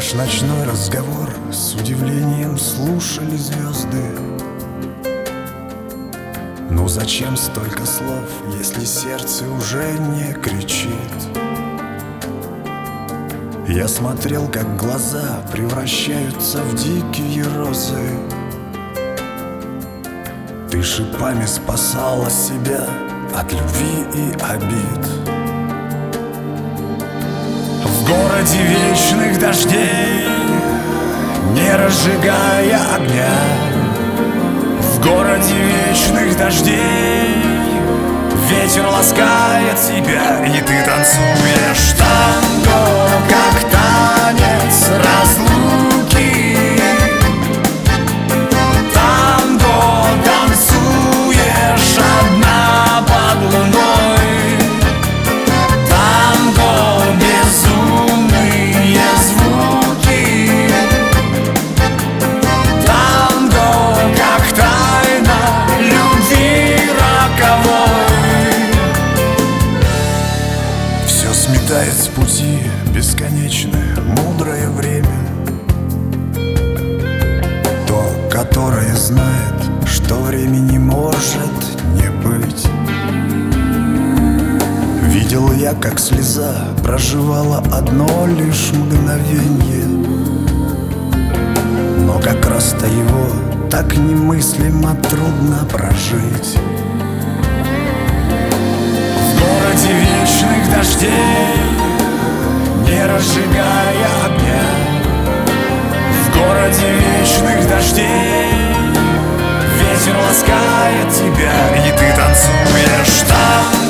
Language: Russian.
Наш ночной разговор с удивлением слушали звезды. Ну зачем столько слов, если сердце уже не кричит? Я смотрел, как глаза превращаются в дикие розы. Ты шипами спасала себя от любви и обид. В городе вечных дождей, не разжигая огня, в городе вечных дождей ветер ласкает тебя, и ты танцуешь танго, как танец разлуки. Танго танцуешь одна под луной. Танго безумные звуки. Танго как тайна любви роковой. Все сметает с пути бесконечное мудрое время, то, которое знает, что времени может не быть. Видел я, как слеза проживала одно лишь мгновенье, но как раз-то его так немыслимо трудно прожить. В городе вечных дождей, не разжигая огня, в городе вечных дождей ветер ласкает тебя, и ты танцуешь там.